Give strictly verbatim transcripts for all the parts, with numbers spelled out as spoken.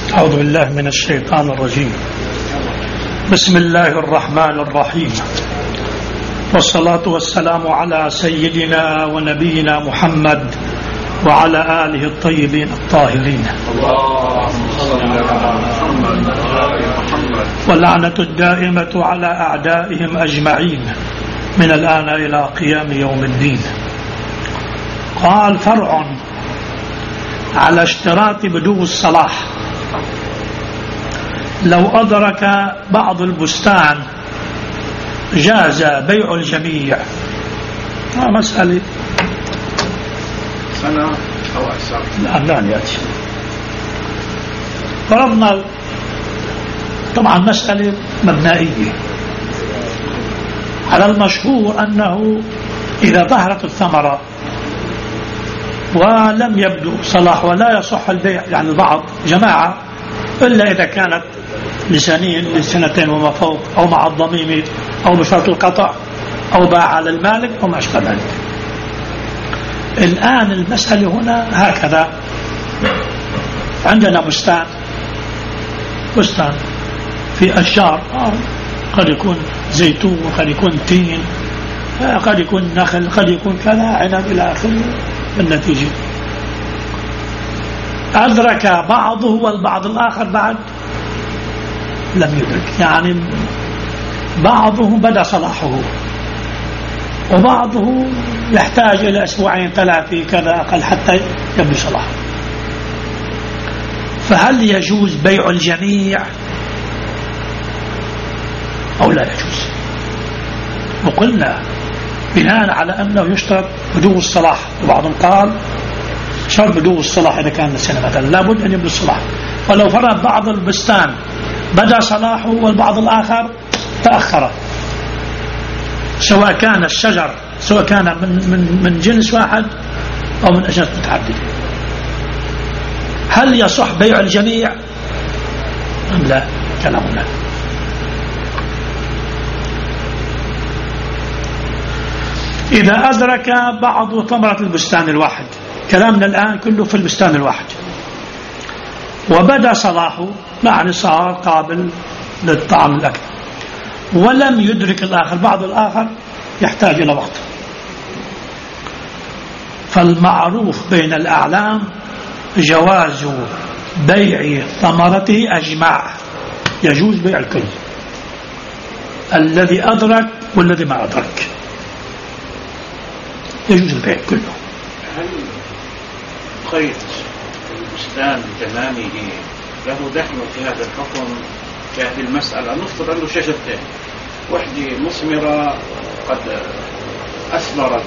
أعوذ بالله من الشيطان الرجيم. بسم الله الرحمن الرحيم، والصلاة والسلام على سيدنا ونبينا محمد وعلى آله الطيبين الطاهرين، واللعنة الدائمة على أعدائهم أجمعين من الآن إلى قيام يوم الدين. قال: فرع على اشتراط بدو الصلاح. لو أدرك بعض البستان جاز بيع الجميع. مسألة سنة أو أكثر الآن لا يأتي. فرضنا طبعا مسألة مبنائية على المشهور أنه إذا ظهرت الثمرة ولم يبدو صلاح ولا يصح البيع، يعني البعض جماعة، إلا إذا كانت لسنين لسنتين وما فوق، أو مع الضميم، أو بشرط القطع، أو باع على المالك، أو ما أشبه ذلك. الآن المسألة هنا هكذا: عندنا بستان بستان في أشجار، قد يكون زيتون، قد يكون تين، قد يكون نخل، قد يكون كذا، عنب، إلى آخره. النتيجة أدرك بعضه والبعض الآخر بعد لم يدرك، يعني بعضه بدأ صلاحه وبعضه يحتاج إلى أسبوعين ثلاثة كذا أقل حتى يبدو صلاحه. فهل يجوز بيع الجميع أو لا يجوز؟ وقلنا بناء على أنه يشترط بدو الصلاح، وبعضهم قال شرط بدو الصلاح إذا كان السنة مثلا لابد أن يبدو الصلاح. فلو فرض بعض البستان بدأ صلاحه والبعض الآخر تأخر، سواء كان الشجر سواء كان من, من, من جنس واحد أو من أجناس متعددة، هل يصح بيع الجميع أم لا؟ كلامنا إذا أدرك بعض ثمرة البستان الواحد، كلامنا الآن كله في البستان الواحد، وبدأ صلاحه، يعني صار قابل للطعام الأكل، ولم يدرك الآخر، بعض الآخر يحتاج إلى وقت. فالمعروف بين الأعلام جواز بيع ثمرته أجمع، يجوز بيع الكل، الذي أدرك والذي ما أدرك يجوز البيع كله. هل قيد البستان بتمامه له دخل في هذا الحكم في هذه المسألة؟ نفترض أنه شجرتين، واحدة مثمرة قد أثمرت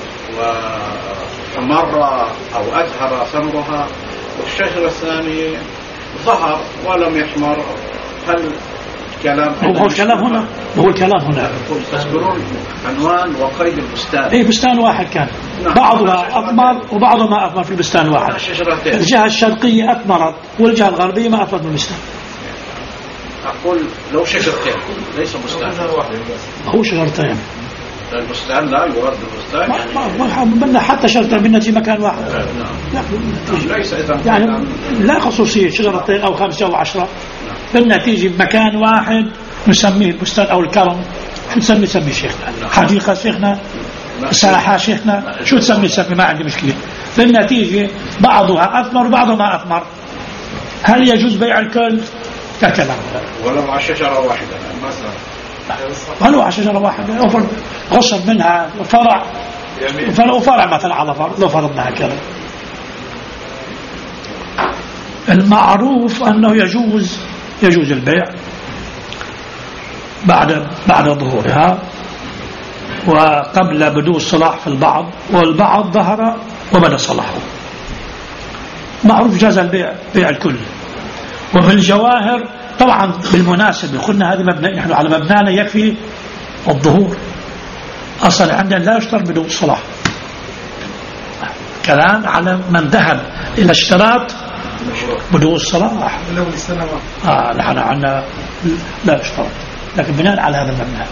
وحمر أو أزهر ثمرها، والشجرة الثانية ظهر ولم يحمر، هل الكلام هو الكلام هنا هو الكلام هنا تذكرون عنوان وقيد البستان؟ ايه، بستان واحد كان، نعم. بعضها أثمر وبعضها ما أثمر في البستان واحد. الجهة الشرقية أثمرت والجهة الغربية ما أثمرت من البستان. أقول لو شجرتين ليس بستان، هو شجرتين، البستان لا يورد البستان، يعني حتى شجرتين بدنا في مكان واحد. نعم. لا ليس يعني لا خصوصية شجرتين أو خمسة أو عشرة، بالنتيجة بمكان واحد نسميه البستان أو الكرم. شو تسمي؟ تسمي شيخنا حديقة، شيخنا ساحة، شيخنا شو تسمي؟ تسمي، ما عندي مشكلة. بالنتيجة بعضها أثمر وبعضها ما أثمر، هل يجوز بيع الكل؟ كلام ولو على شجرة واحدة مثلا، ولو على شجرة واحدة أفر غصب منها فرع فرع فرع مثلا على فرع، لو فرضنا هكذا. المعروف أنه يجوز يجوز البيع بعد بعد ظهورها وقبل بدو الصلاح في البعض، والبعض ظهر وبدأ صلاحه. معروف جاز البيع، بيع الكل. وفي الجواهر طبعا بالمناسبة قلنا هذه مبنى، نحن على مبنانا يكفي الظهور، أصلا عندنا لا يشترط بدو الصلاح. كلام على من ذهب إلى اشتراط بدو الصلاح. آه نحن عندنا لا يشترط، لكن بناء على هذا المبنى.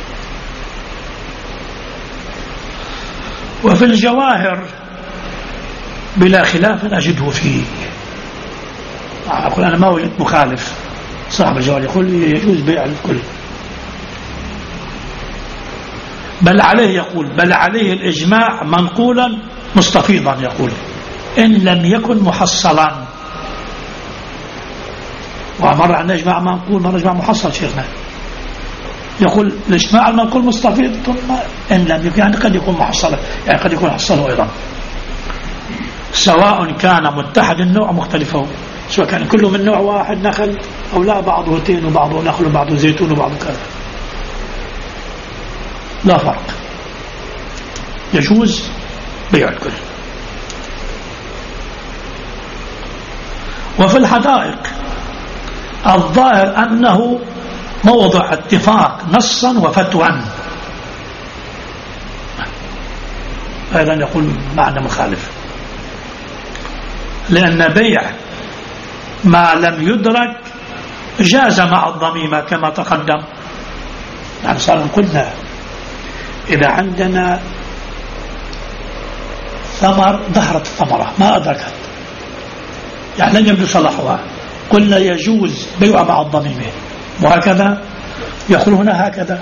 وفي الجواهر بلا خلاف أجده فيه، أقول أنا ما وجدت مخالف. صاحب الجوال يقول يجوز بيع الكل، بل عليه يقول بل عليه الإجماع منقولا مستفيضا، يقول إن لم يكن محصلا. ومرة عندنا إجماع منقول، مرة إجماع محصل شيخنا. يقول الإجماع المنقول مستفيض ثم إن لم يكن، يعني قد يكون محصلا، يعني قد يكون حصله أيضا، سواء كان متحد النوع مختلفه، سواء كان كله من نوع واحد نخل أو لا، بعضه تين وبعضه نخل وبعضه زيتون وبعضه كذا، لا فرق، يجوز بيع الكل. وفي الحدائق الظاهر أنه موضع اتفاق نصا وفتوى، أيضا يقول معنى مخالف، لأن بيع ما لم يدرك جاز مع الضميمة كما تقدم. يعني صار قلنا إذا عندنا ثمر ظهرت الثمرة ما أدركت، يعني لن يبدو صلاحها، قلنا يجوز بيع مع الضميمة، وهكذا يقول هنا هكذا.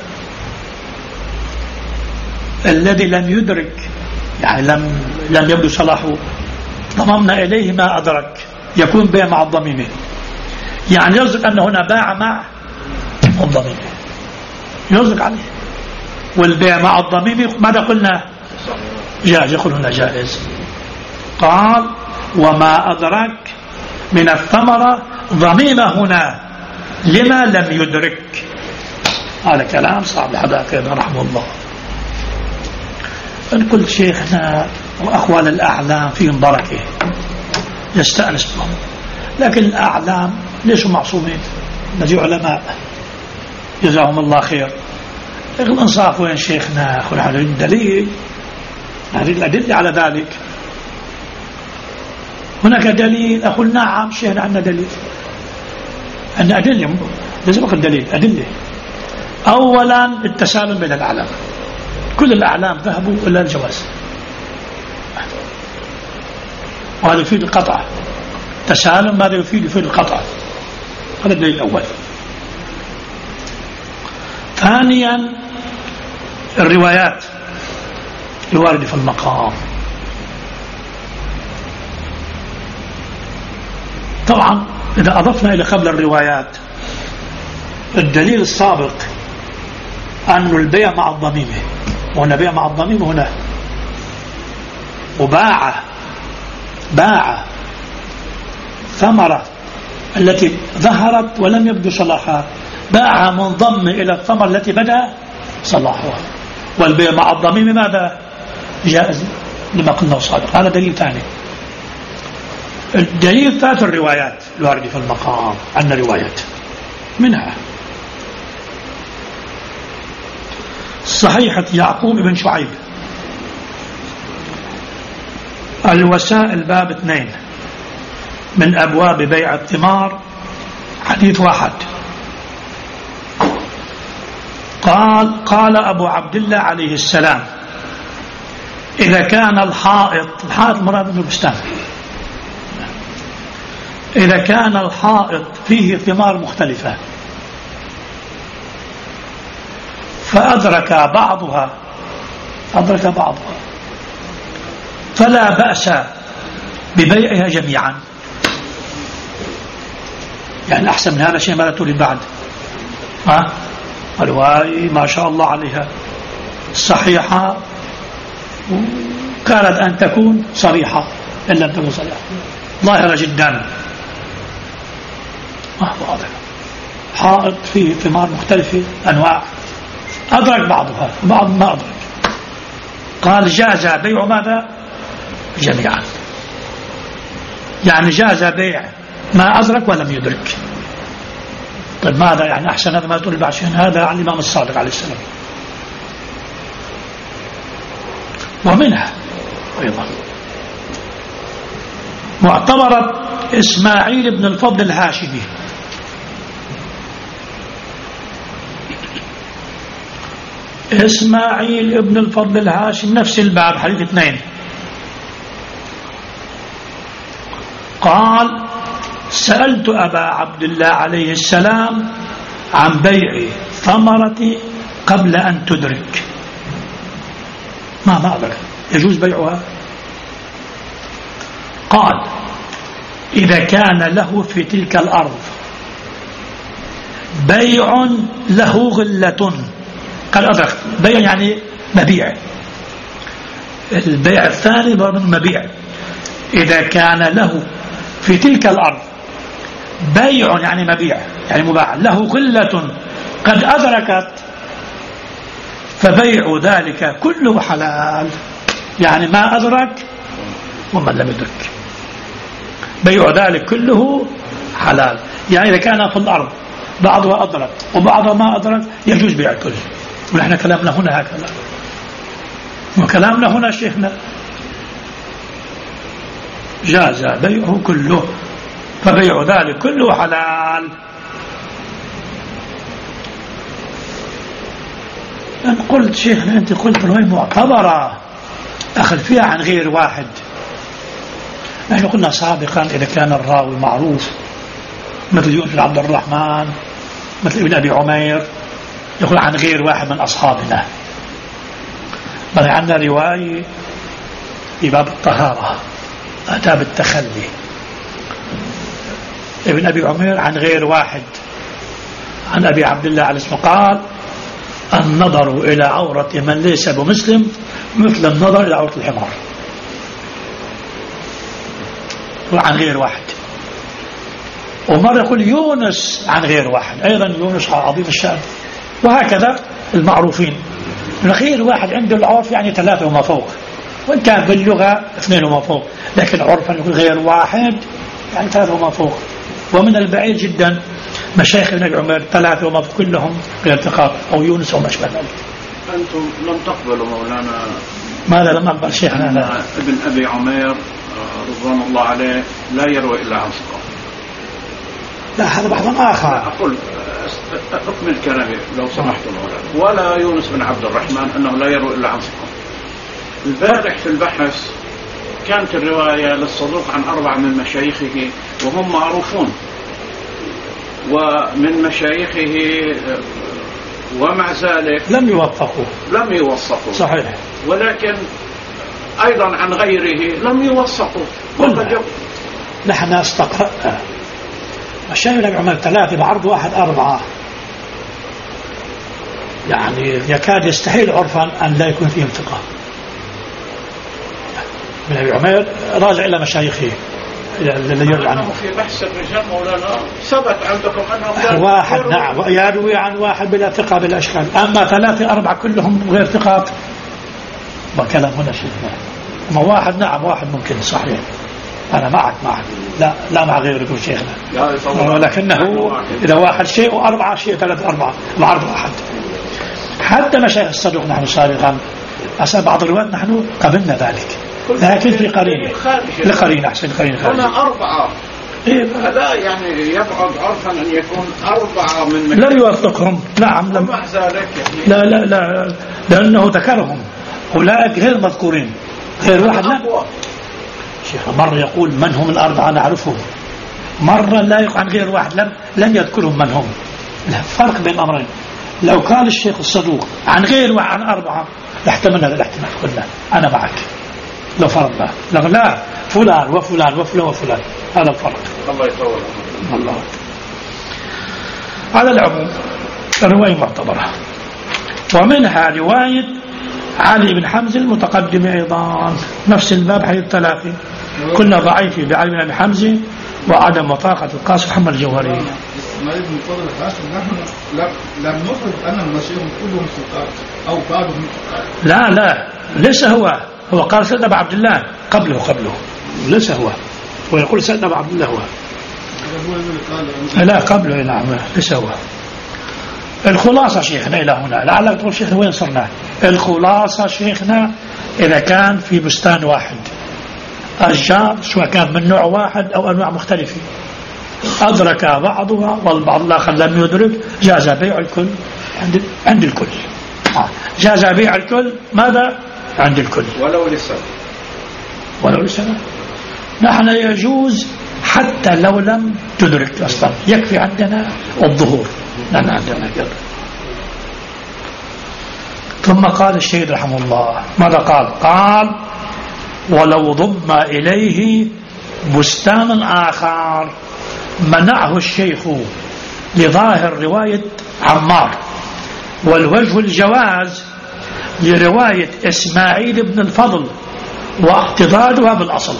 الذي لم يدرك يعني لم لم يبدو صلاحه ضممنا إليه ما أدرك، يكون بيع مع الضميمة، يعني يصدق أن هنا باع مع الضميمة، يصدق عليه. والبيع مع الضميمة ماذا قلنا؟ جائز، يقول هنا جائز. قال وما أدرك من الثمرة ضميمة هنا لما لم يدرك. هذا كلام صاحب الحدائق رحمه الله. إن قلت شيخنا وأقوال الأعلام فيهم بركة يستأنس بهم، لكن الأعلام ليسوا معصومين، نجي علماء جزاهم الله خير. الإنصاف وين شيخنا؟ أخذ على الدليل، نريد الأدلة على ذلك. هناك دليل، أقول نعم شيخنا عندنا دليل، عندنا أدلة، لازم أقول دليل أدلة. أولا التسالم بين الأعلام، كل الأعلام ذهبوا إلى الجواز، وهذا يفيد القطع. تسالم ماذا يفيد؟ يفيد القطع، هذا الدليل الأول. ثانيا الروايات الواردة في المقام. طبعا إذا أضفنا إلى قبل الروايات الدليل السابق أن البيع مع الضميمة، وهنا بيع مع الضميمة هنا، وباع باع ثمرة التي ظهرت ولم يبدو صلاحها، باع منضم إلى الثمرة التي بدأ صلاحها، والبيع مع الضميمة ماذا؟ جائز لما قلنا صادق. هذا دليل ثاني. الدليل الثالث الروايات الواردة في المقام، عندنا روايات منها صحيحة يعقوب بن شعيب الوسائل باب اثنين من أبواب بيع الثمار، حديث واحد. قال قال أبو عبد الله عليه السلام إذا كان الحائط، الحائط مراد من البستان، إذا كان الحائط فيه ثمار مختلفة فأدرك بعضها أدرك بعضها فلا بأس ببيعها جميعا. يعني أحسن من هذا شيء ما لا تريد بعد. ها الواي ما شاء الله عليها صحيحة، كانت أن تكون صريحة إن لم تكن صريحة، ظاهرة جدا، واضح. حائط فيه ثمار مختلفة أنواع، أدرك بعضها بعض ما أدرك، قال جاز بيع ماذا؟ جميعا، يعني جاز بيع ما أدرك ولم يدرك. طيب ماذا يعني أحسن؟ هذا ما تقول بعد شيء، هذا عن الإمام الصادق عليه السلام. ومنها أيضا معتبرة إسماعيل بن الفضل الهاشمي إسماعيل بن الفضل الهاشمي نفس الباب حديث اثنين. قال سألت أبا عبد الله عليه السلام عن بيع ثمرة قبل أن تدرك. ما ما أدرك يجوز بيعها؟ قال إذا كان له في تلك الأرض بيع له غلة. قال أدرك بيع يعني مبيع، البيع الثاني من مبيع. إذا كان له في تلك الأرض بيع يعني مبيع يعني مباع له غلة قد أدركت فبيع ذلك كله حلال، يعني ما أدرك ومن لم يدرك بيع ذلك كله حلال. يعني إذا كان في الأرض بعضها أدرك وبعضها ما أدرك يجوز بيع الكل. ونحن كلامنا هنا هكذا، وكلامنا هنا شيخنا جاز بيعه كله فبيع ذلك كله حلال. أنا قلت شيخنا أنت قلت رواية معتبرة أخذ فيها عن غير واحد. نحن قلنا سابقا إذا كان الراوي معروف مثل يونس بن عبد الرحمن مثل ابن أبي عمير يقول عن غير واحد من أصحابنا. بل عندنا رواية في باب الطهارة أتى بالتخلي ابن أبي عمير عن غير واحد عن أبي عبد الله عليه اسمه قال النظر إلى عورة من ليس بمسلم مثل النظر إلى عورة الحمار. وعن غير واحد. ومرة يقول يونس عن غير واحد أيضا يونس عظيم الشأن. وهكذا المعروفين غير واحد عنده العرف يعني ثلاثة وما فوق، وإن كان باللغة اثنين وما فوق، لكن عرفا يقول غير واحد يعني ثلاثة وما فوق. ومن البعيد جدا مشايخ ابن أبي عمر ثلاثة وما فوق كلهم بالالتقاط أو يونس أو ما أشبه ذلك. أنتم لم تقبلوا مولانا ماذا لم أقبل شيخنا؟ لا. ابن أبي عمير رضوان الله عليه لا يروي إلا عن ثقة. لا هذا بحث آخر. أقول أكمل كلامي لو سمحت مولانا. ولا يونس بن عبد الرحمن أنه لا يروي إلا عن ثقة. البارح في البحث كانت الرواية للصدوق عن أربعة من مشايخه وهم معروفون ومن مشايخه ومع ذلك لم يوثقوا لم يوثقوا صحيح. ولكن أيضا عن غيره لم يوثقوا. نحن استقرأنا مشايخ ابن عمر ثلاثة بعرض واحد أربعة، يعني يكاد يستحيل عرفا أن لا يكون فيهم ثقة. ابن أبي عمر راجع إلى مشايخه الذي يروي عنه. في بحث الرجال مولانا ثبت عندكم أنه واحد نعم يروي عن واحد بلا ثقة بلا أشكال، أما ثلاثة أربعة كلهم غير ثقات وكلام هنا شيخنا. أما واحد نعم واحد ممكن صحيح أنا معك معك لا لا مع غيره يقول شيخنا، ولكنه إذا واحد شيء وأربعة شيء ثلاثة أربعة العرض واحد. حتى مشايخ الصدوق نحن سابقا أصلا بعض الروايات نحن قبلنا ذلك، لكن في قرينة لقرينة أحسن قرينة هنا أربعة إيه هذا يعني يبعد عرفا أن يكون أربعة من مكان. لا يوثقهم نعم لم ومع ذلك يعني لا لا لا لأنه ذكرهم أولئك غير مذكورين غير واحد. لا شيخ مرة يقول من هم الأربعة نعرفهم، مرة لا يقول عن غير واحد لم لم يذكرهم من هم. فرق بين أمرين. لو قال الشيخ الصدوق عن غير واحد عن أربعة لاحتملنا هذا الاحتمال قلنا أنا معك لو فرضنا، لا لا فلان وفلان وفلان وفلان هذا الفرق. الله يطول الله. على العموم الرواية معتبرة. ومنها رواية علي بن حمزة المتقدم أيضا نفس الباب حديث ثلاثة كنا ضعيفين بعلي بن أبي حمزة وعدم وطاقة القاسم محمد الجوهري. اسماعيل بن فضل الحاشم نحن لم نفرض أن المشايخ كلهم ثقات أو بعضهم ثقات. لا لا ليس هو هو قال سيدنا أبو عبد الله قبله قبله ليس هو ويقول سيدنا أبو عبد الله هو لا قبله نعم ليس هو. الخلاصة شيخنا إلى هنا لعلك تقول شيخنا وين صرنا. الخلاصة شيخنا إذا كان في بستان واحد أشجار سواء كان من نوع واحد أو أنواع مختلفة أدرك بعضها والبعض الآخر لم يدرك جاز بيع الكل عند عند الكل. جاز بيع الكل ماذا عند الكل ولو للسبب ولو للسبب. نحن يجوز حتى لو لم تدرك أصلا، يكفي عندنا الظهور لأن عندنا كذا. ثم قال الشيخ رحمه الله ماذا قال؟ قال ولو ضم إليه بستان آخر منعه الشيخ لظاهر رواية عمار، والوجه الجواز لرواية إسماعيل بن الفضل واعتضادها بالأصل.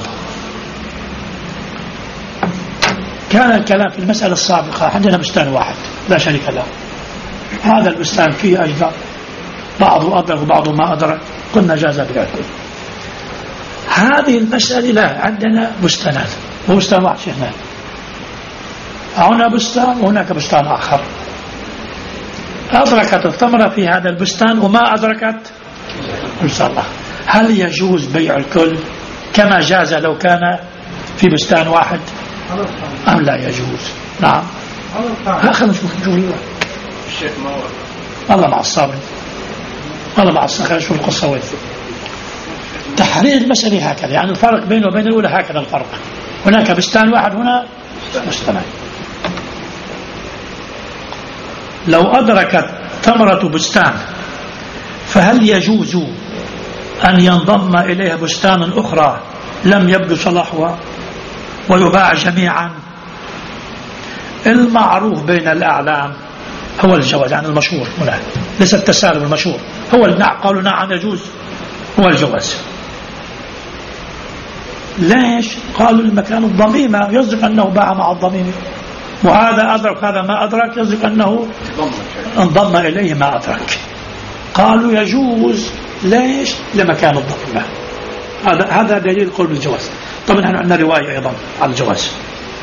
كان الكلام في المسألة السابقة عندنا بستان واحد لا شريك له، هذا البستان فيه أجزاء بعضه أدرك وبعضه ما أدرك، قلنا جاز بالعكل. هذه المسألة لا، عندنا بستانات وبستان واحد شيخنا، هنا بستان وهناك بستان آخر، أدركت الثمرة في هذا البستان وما أدركت بستان آخر، هل يجوز بيع الكل كما جاز لو كان في بستان واحد أم لا يجوز؟ نعم. أخذ نشوف الشيخ ما هو الله مع الصابر، الله مع الصابر. شوف القصة وين تحرير المسألة هكذا، يعني الفرق بينه وبين الأولى هكذا الفرق، هناك بستان واحد هنا بستانين. لو أدركت ثمرة بستان فهل يجوز أن ينضم إليها بستان أخرى لم يبدو صلاحها ويباع جميعا؟ المعروف بين الأعلام هو الجواز، يعني المشهور هنا ليس التسالم، المشهور هو النعم، قالوا نعم يجوز هو الجواز. ليش؟ قالوا المكان الضميمة يصدق أنه باع مع الضميمة، وهذا أدرك هذا ما أدرك يصدق أنه انضم إليه ما أدرك. قالوا يجوز. ليش؟ لمكان الضميمة. هذا هذا دليل قول بالجواز. طبعا نحن عندنا رواية أيضا على الجواز.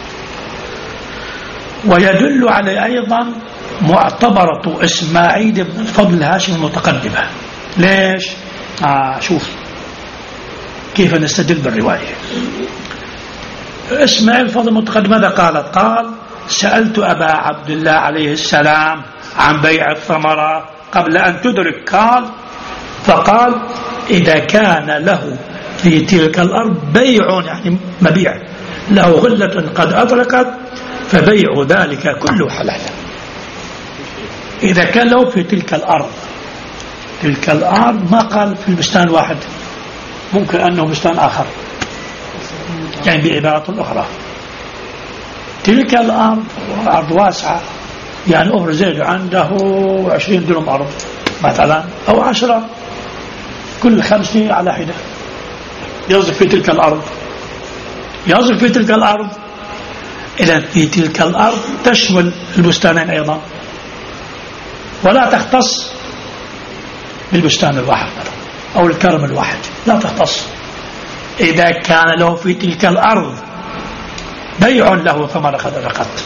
ويدل عليه أيضا معتبرة إسماعيل بن الفضل الهاشمي المتقدمة. ليش؟ آه شوف كيف نستدل بالرواية. إسماعيل الفضل المتقدم ماذا قالت؟ قال سألت أبا عبد الله عليه السلام عن بيع الثمرة قبل أن تدرك، قال فقال إذا كان له في تلك الأرض بيع، يعني مبيع له غلة قد أدركت فبيع ذلك كله حلال. إذا كان له في تلك الأرض، تلك الأرض ما قال في البستان واحد، ممكن أنه بستان آخر، يعني بعبارة أخرى تلك الأرض أرض واسعة، يعني أمر زيد عنده عشرين درهم أرض مثلا أو عشرة، كل خمسة على حدة يصرف في تلك الأرض، يصرف في تلك الأرض. إذا في تلك الأرض تشمل البستانين أيضا، ولا تختص بالبستان الواحد أو الكرم الواحد، لا تختص. إذا كان له في تلك الأرض بيع له ثمرة قد أدركت،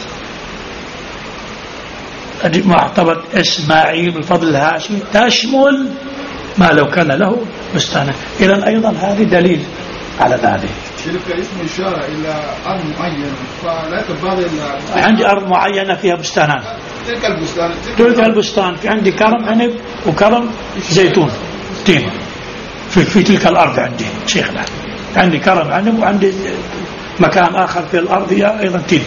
معتبر إسماعيل الفضل الهاشمي تشمل ما لو كان له بستان. إذن أيضا هذه دليل على ذلك. تلك اسم إشارة إلى أرض معينة، فلا تبادل. عندي أرض معينة فيها بستانان، تلك البستان تلك البستان في عندي كرم عنب وكرم زيتون تين في, في تلك الأرض عندي شيخنا، عندي كرم عنب وعندي مكان آخر في الأرض هي أيضا تين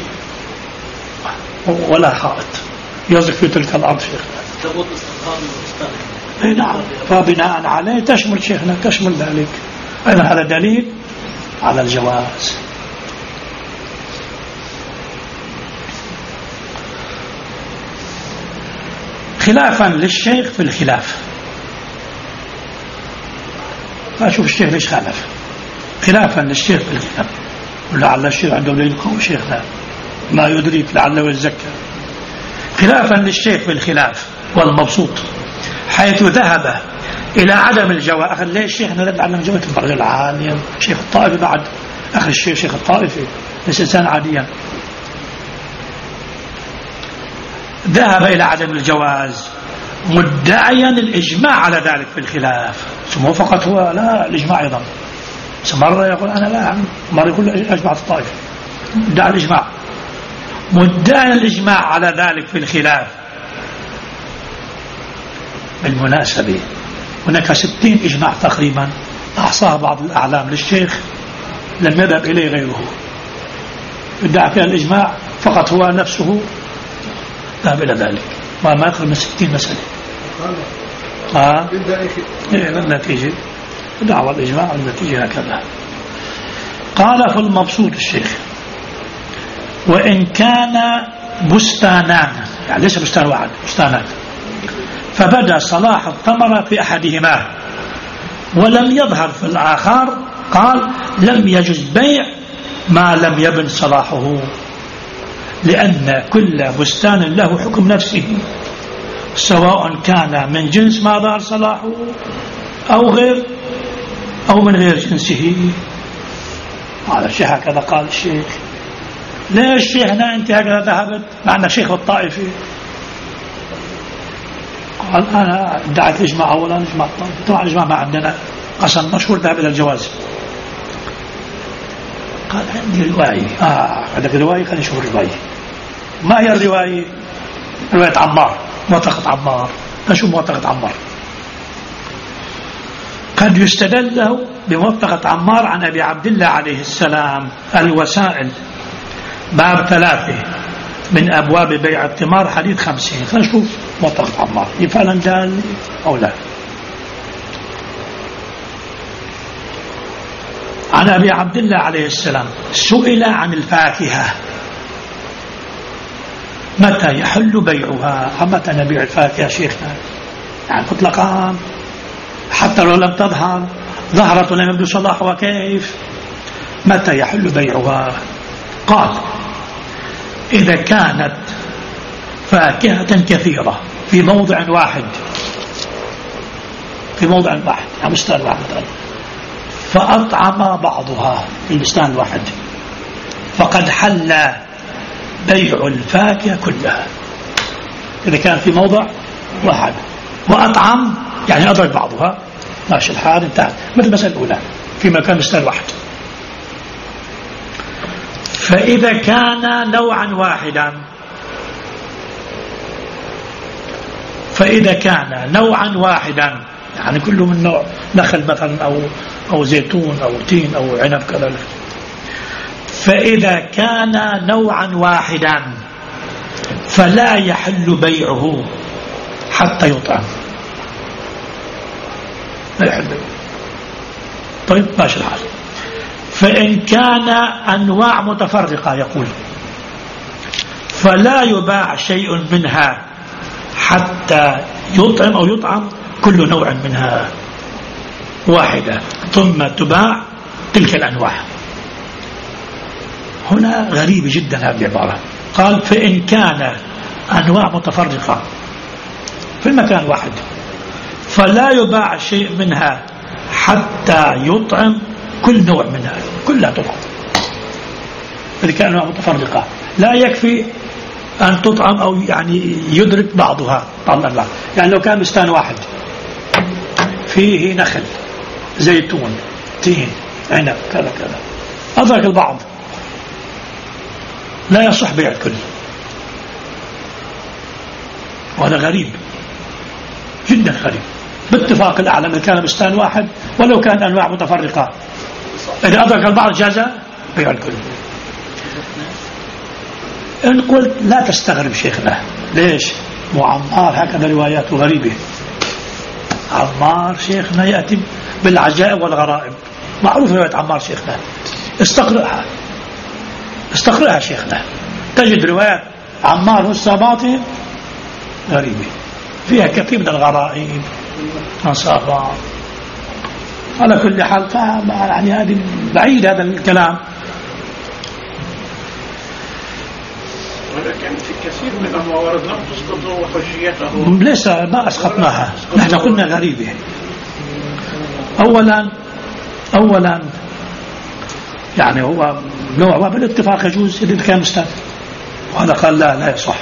ولا حائط يصدق في تلك الأرض شيخنا. تبوط استقرار البستان. اي نعم، فبناء عليه تشمل شيخنا تشمل ذلك. أيضا هذا دليل على الجواز. خلافا للشيخ في الخلاف، أشوف الشيخ ليش خالف. خلافا للشيخ في الخلاف، ولعل الشيخ عنده دليل قوي شيخنا ما يدريك لعله يتذكر. خلافا للشيخ في الخلاف والمبسوط، حيث ذهب إلى عدم الجواز. أخذ ليش الشيخ نرد على جوة البرغ العالم شيخ الطائفي، بعد أخذ الشيخ شيخ الطائفي ليس إنسان عاديا. ذهب إلى عدم الجواز مدعيا الإجماع على ذلك في الخلاف. ثم فقط هو لا الإجماع أيضا، مرة يقول أنا لا، مرة يقول أجمعت الطائفة، مدعي الإجماع، مدعي الإجماع على ذلك في الخلاف. بالمناسبة هناك ستين إجماع تقريبا أحصاها بعض الأعلام للشيخ لم يذهب إليه غيره، ادعى فيها الإجماع فقط هو نفسه ذهب إلى ذلك وما يقرب من ستين مسألة. آه إيه النتيجة دعوة الإجماع والنتيجة هكذا. قال في المبسوط الشيخ وإن كان بستانان، يعني ليس بستان واحد، بستانان، فبدا صلاح الثمرة في أحدهما ولم يظهر في الآخر، قال لم يجوز بيع ما لم يبن صلاحه، لأن كل بستان له حكم نفسه سواء كان من جنس ما ظهر صلاحه أو غير أو من غير جنسه. هذا الشيخ هكذا قال الشيخ. ليش شيخنا أنت هكذا ذهبت معنا شيخ الطائفي؟ قال أنا ادعت الإجماع أولا إجماع الطائفي، طبعا الإجماع ما عندنا قسم مشهور ذهب إلى الجواز. قال عندي رواية. آه عندك رواية؟ خلينا نشوف الرواية. ما هي الرواية؟ رواية عمار، موثقة عمار. نشوف موثقة عمار. قد يستدل له بموثقة عمار عن أبي عبد الله عليه السلام الوسائل باب ثلاثة من أبواب بيع الثمار حديث خمسين. خلينا نشوف موثقة عمار فعلا دال أو لا. عن أبي عبد الله عليه السلام سئل عن الفاكهة متى يحل بيعها. متى نبيع الفاكهة شيخنا؟ يعني مطلقا حتى لو لم تظهر، ظهرت ولم يبدو صلاحها كيف؟ متى يحل بيعها؟ قال إذا كانت فاكهة كثيرة في موضع واحد، في موضع واحد يعني بستان واحد، فأطعم بعضها في البستان الواحد فقد حل بيع الفاكهة كلها. إذا كان في موضع واحد وأطعم يعني أدرك بعضها ماشي الحال انتهت، مثل المسألة الأولى في مكان بستان واحد. فإذا كان نوعا واحدا فإذا كان نوعا واحدا يعني كله من نوع نخل مثلا أو أو زيتون أو تين أو عنب كذا، فإذا كان نوعا واحدا فلا يحل بيعه حتى يطعم، لا يحل بيعه. طيب ماشي الحال. فإن كان أنواع متفرقة يقول فلا يباع شيء منها حتى يطعم أو يطعم كل نوع منها واحدة ثم تباع تلك الأنواع. هنا غريبة جدا هذه العبارة. قال فإن كان أنواع متفرقة في المكان واحد فلا يباع شيء منها حتى يطعم كل نوع منها، كلها تطعم. إذا كان أنواع متفرقة لا يكفي أن تطعم أو يعني يدرك بعضها بعض الأنواع. يعني لو كان بستان واحد فيه نخل زيتون تين عنب كذا كذا أدرك البعض لا يصح بيع الكل، وهذا غريب جدا غريب. باتفاق الأعلم إذا كان بستان واحد ولو كان أنواع متفرقة إذا أدرك البعض جاز بيع الكل. إن قلت لا تستغرب شيخنا، ليش؟ مو عمار هكذا رواياته غريبة. عمار شيخنا يأتي بالعجائب والغرائب، معروف رواية عمار شيخنا، استقرأها استقرأها شيخنا، تجد روايات عمار والسباطي غريبة فيها كثير من الغرائب أنصافا. على كل حال يعني هذه بعيد هذا الكلام. ولكن في كثير من الموارد لم تسقط خشيته. ليس ما أسقطناها، نحن قلنا غريبة. أولا أولا يعني هو نوع بالاتفاق يجوز إذا كان مستند، وهذا قال لا لا يصح.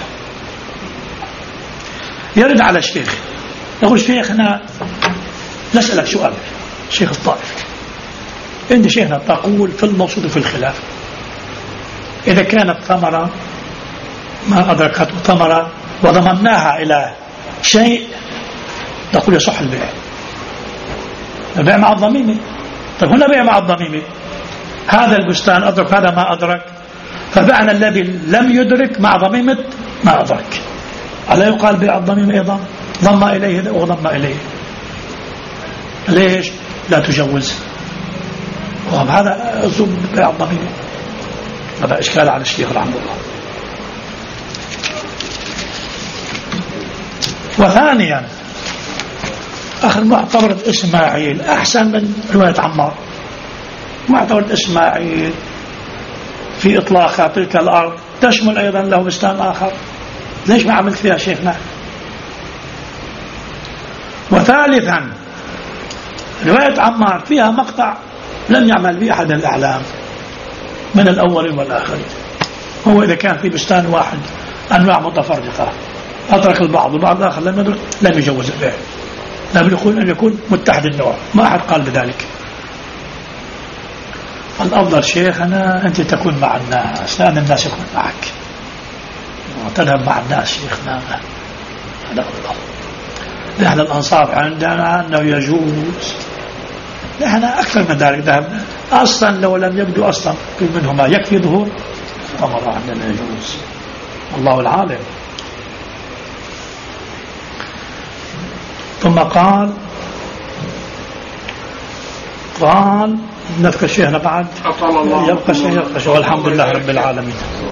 يرد على الشيخ يقول شيخنا نسألك سؤال شيخ الطائف، إن شيخنا تقول في الموصول في الخلاف إذا كانت ثمرة ما أدركته ثمرة وضمناها إلى شيء نقول يصح البيع، البيع مع الضميمة. طيب هنا بيع مع الضميمة، هذا البستان أدرك هذا ما أدرك، فبعنا الذي لم يدرك مع ضميمة ما أدرك. ألا يقال بيع الضميم أيضا ضم إليه وضم إليه؟ ليش لا تجوز؟ وهذا أصول بيع الضميم، هذا إشكال على الشيخ رحمه الله. وثانيا أخذ معتبرة إسماعيل أحسن من رواية عمار. معتبرة إسماعيل في إطلاقها تلك الأرض تشمل أيضا له بستان آخر، ليش ما عملت فيها شيخنا؟ وثالثا رواية عمار فيها مقطع لم يعمل به أحد الأعلام من الأولين والآخرين. هو إذا كان في بستان واحد أنواع متفرقة أدرك البعض والبعض الآخر لم يدرك لم يجوز البيع، لم يكون أن يكون متحد النوع، ما أحد قال بذلك. الأفضل شيخنا أنت تكون مع الناس لأن الناس يكون معك وتذهب مع الناس شيخنا، هذا أفضل. نحن الأنصاف عندنا أنه يجوز، نحن أكثر من ذلك ذهبنا أصلا لو لم يبدو أصلا كل منهما يكفي ظهور أمر عندنا يجوز، الله العالم. ثم قال قال نذكر شيخنا بعد أطال الله يبقى شيخ والحمد لله رب العالمين.